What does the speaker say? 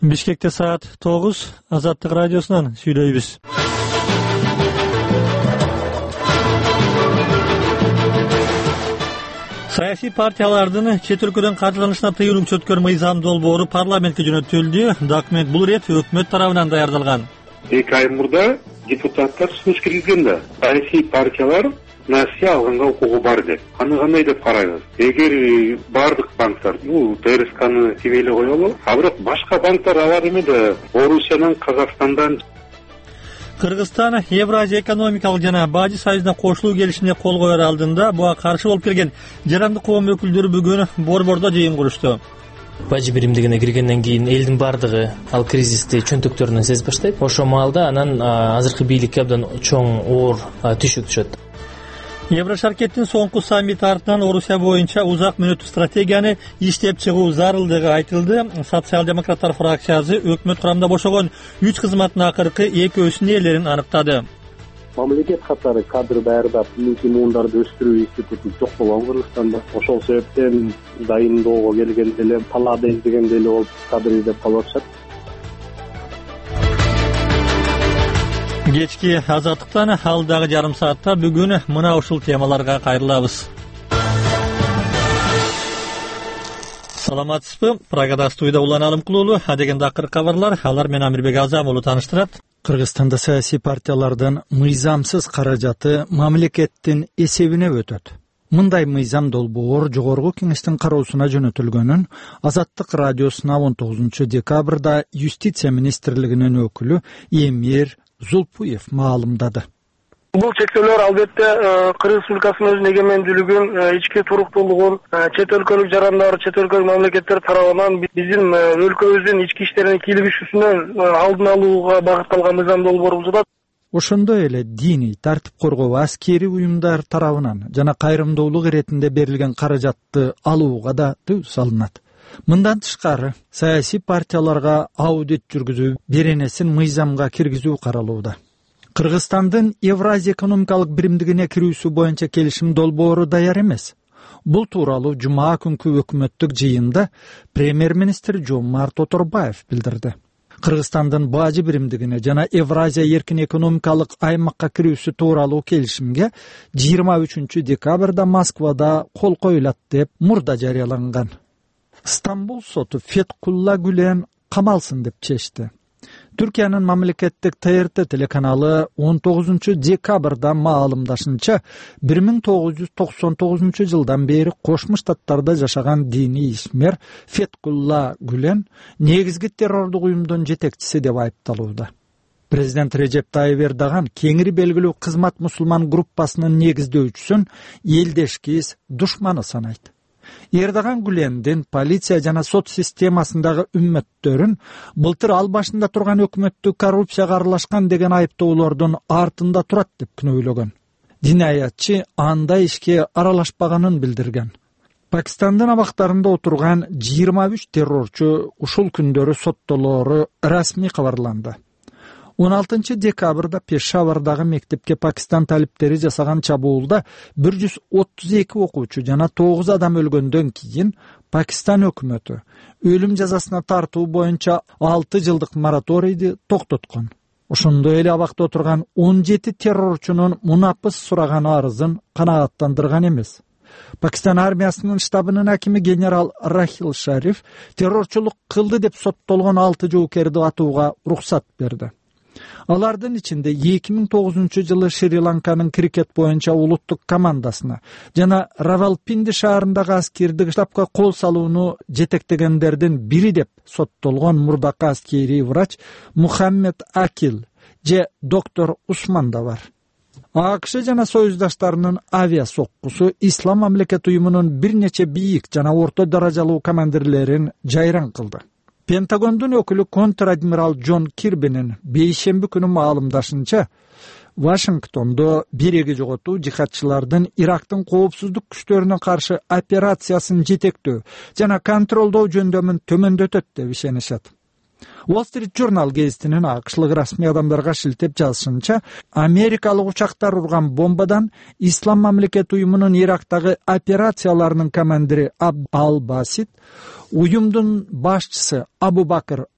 Бишкекте саат 9, Азаттык радиосунан сүйлөйбүз. Саясий партиялардын чет өлкөдөн каржыланышына тыюу чөткөр мыйзам долбоору парламентке жөнөтүлдү. Документ бул ирет өкмөт тарабынан даярдалган. 2 ай мурда депутаттар сунуш киргизген да. Саясий партиялар насия алганга укугу бар деп. Аны кандай деп карайбыз? Эгер бардык банктар, ТРСКны тип эле коелу, а бирок башка банктар алар эме да Орусиядан, Казакстандан. Кыргызстан Евразия экономикалык жана бажы союзуна кошулуу келишимине кол коер алдында буга каршы болуп келген жарандык коом өкүлдөрү бүгүн борбордо жыйын курушту. Бажы биримдигине киргенден кийин элдин бардыгы ал кризисти чөнтөктөрүнөн сезип баштайт. Ошол маалда анан азыркы бийликке абдан чоң оор түшүк түшөт. Еврошаркеттин соңку саммити артынан Орусия боюнча узак мөөнөттүү стратегияны иштеп чыгуу зарылдыгы айтылды. Социал-демократтар фракциясы өкмөт курамында бошогон 3 кызматтын акыркы экөөсүнүн ээлерин аныктады. Мамлекет катары кадр даярдап, милдетти муундарды өстүрүү институту жок болгон Кыргызстанда. Ошол себептен дайындоого келгенде эле талаада издегенде эле болуп кадр издеп калып атышат. Кечки Азаттыктан алдагы жарым саатта бүгүн мына ушул темаларга кайрылабыз. Саламатсызбы? Прагада студияда Улан Алымкулуулу, адегенде акыркы кабарлар, алар менен Амирбек Азам уулу тааныштырат. Кыргызстанда саясий партиялардын мыйзамсыз каражаты мамлекеттин эсебине өтөт. Мындай мыйзам долбоор жогорку кеңештин кароосуна жөнөтүлгөнүн Азаттык радиосуна 19 декабрда юстиция министрлигинин өкүлү Эмир Зулпуев маалымдады. Бул чектөөлөр албетте Кыргыз Республикасынын өзүнүн эгемендүүлүгүн, ички туруктуулугун, чет өлкөлүк жарандар, чет өлкөлүк мамлекеттер тарабынан биздин өлкөбүздүн ички иштерине кийлигишүүсүнөн алдын алууга багытталган мыйзам долбоору болуп. Ошондой эле диний тартип коргоо аскери уюмдар тарабынан жана кайрымдуулук иретинде берилген каражатты алууга да тыюу салынат. Мындан тышкары, саясий партияларга аудит жүргүзүү, беренесин мыйзамга киргизүү каралууда. Кыргызстандын Евразия экономикалык биримдигине кирүүсү боюнча келишим долбоору даяр эмес. Бул тууралуу жума күнкү өкмөттүк жыйында премьер-министр Жомарт Оторбаев билдирди. Кыргызстандын бажы биримдигине жана Евразия эркин экономикалык аймакка кирүүсү тууралуу келишимге 23 декабрда Москвада кол коюлат деп мурда жарыяланган. Стамбул соту Феткулла Гүлен камалсын деп чечти. Түркиянын мамлекеттик ТРТ телеканалы 19 декабрда маалымдашынча 1999 жылдан бери Кошмо Штаттарда жашаган диний ишмер Феткулла Гүлен негизги террордук уюмдун жетекчиси деп айыпталууда. Президент Режеп Тайып Эрдоган кеңири белгилүү кызмат мусулман группасынын негиздөөчүсүн элдешкиз душманы санайт. Эрдоган Гүлендин полиция жана сот системасындагы үммөттөрүн былтыр ал башында турган өкмөттү коррупцияга аралашкан деген айыптоолордун артында турат деп күнөөлөгөн. Динаятчы андай ишке аралашпаганын билдирген. Пакистандын абактарында отурган 23 террорчу ушул күндөрү соттолоору расмий кабарланды. 16 декабрда Пешавардагы мектепке Пакистан талиптери жасаган чабуулда 132 окуучу жана 9 адам өлгөндөн кийин Пакистан өкмөтү өлүм жазасына тартуу боюнча 6 жылдык мораторийди токтоткон. Ошондой эле абакта отурган 17 террорчунун мунапыс сураган арызын канааттандырган эмес. Пакистан армиясынын штабынын акими генерал Рахил Шариф террорчулук кылды деп соттолгон 6 жоокерди атууга уруксат берди. Алардын ичинде 2009 жылы Шри-Ланканын крикет боюнча улуттук командасына жана Равалпинди шаарындагы аскердик штабка кол салууну жетектегендердин бири деп соттолгон мурдакы аскерий врач Мухаммед Акил же доктор Усман да бар. АКШ жана союздаштарынын авиа соккусу Ислам мамлекет уюмунун бир нече бийик жана орто даражалуу командирлерин жайран кылды. Пентагондун өкүлү контр-адмирал Джон Кирбинин бейшемби күнү маалымдашынча, Вашингтондо биреги жоготуу жихадчылардын Ирактын коопсуздук күчтөрүнө каршы операциясын жетектөө жана контролдоо жөндөмүн төмөндөтөт деп ишенишет. Wall Street Journal гезитинин акшлык расмий адамдарга шилтеп жазышынча, америкалык учактар урган бомбадан Ислам мамлекет уюмунун Ирактагы операцияларынын командири Абд ал-Басит, уюмдун башчысы Абу Бакр